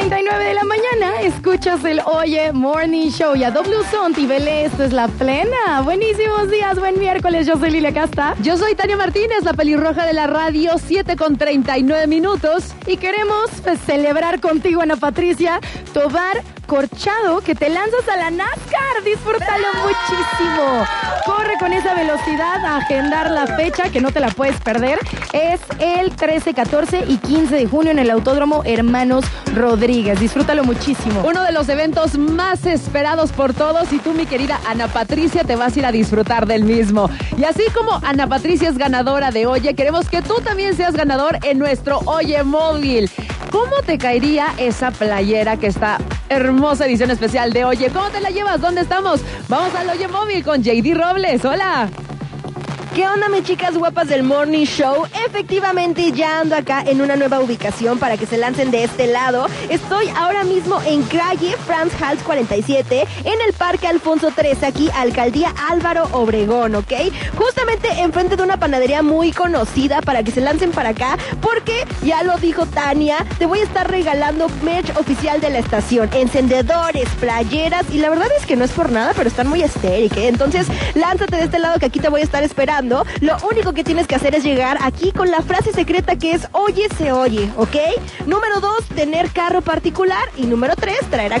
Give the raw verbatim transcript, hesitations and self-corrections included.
treinta y nueve de la mañana, escuchas el Oye Morning Show y a W Sonti Vélez, esto es La Plena. Buenísimos días, buen miércoles, yo soy Lilia Casta. Yo soy Tania Martínez, la pelirroja de la radio, siete con treinta y nueve minutos. Y queremos pues, celebrar contigo, Ana Patricia, Tobar Corchado, que te lanzas a la NASCAR. Disfrútalo muchísimo. Corre con esa velocidad a agendar la fecha, que no te la puedes perder. Es el trece, catorce y quince de junio en el Autódromo Hermanos Rodríguez. Disfrútalo muchísimo. Uno de los eventos más esperados por todos, y tú, mi querida Ana Patricia, te vas a ir a disfrutar del mismo. Y así como Ana Patricia es ganadora de Oye, queremos que tú también seas ganador en nuestro Oye Móvil. ¿Cómo te caería esa playera que está hermosa, edición especial de Oye? ¿Cómo te la llevas? ¿Dónde estamos? Vamos al Oye Móvil con J D Robles. Hola. ¿Qué onda, mis chicas guapas del Morning Show? Efectivamente, ya ando acá en una nueva ubicación para que se lancen de este lado. Estoy ahora mismo en Calle Franz Hals cuarenta y siete, en el Parque Alfonso trece, aquí, Alcaldía Álvaro Obregón, ¿ok? Justamente enfrente de una panadería muy conocida para que se lancen para acá, porque, ya lo dijo Tania, te voy a estar regalando merch oficial de la estación, encendedores, playeras, y la verdad es que no es por nada, pero están muy estéricas, ¿eh? Entonces, lánzate de este lado que aquí te voy a estar esperando. Lo único que tienes que hacer es llegar aquí con la frase secreta que es Oye se oye, ¿ok? Número dos, tener carro particular. Y número tres, traer a